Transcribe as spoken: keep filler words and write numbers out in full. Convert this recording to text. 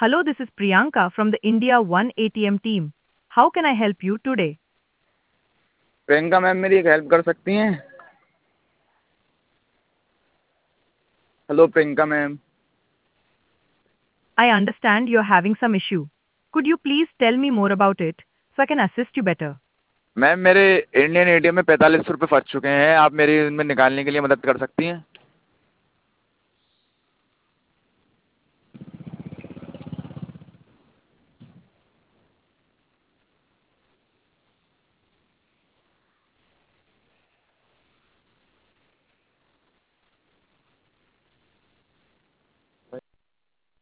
Hello, this is Priyanka from the India One A T M team. How can I help you today? Priyanka ma'am मेरी एक help कर सकती हैं? Hello Priyanka ma'am. I understand you're having some issue. Could you please tell me more about it so I can assist you better? Ma'am मेरे Indian ATM में पैंतालीस रुपये फंस चुके हैं, आप मेरी इनमें निकालने के लिए मदद कर सकती हैं?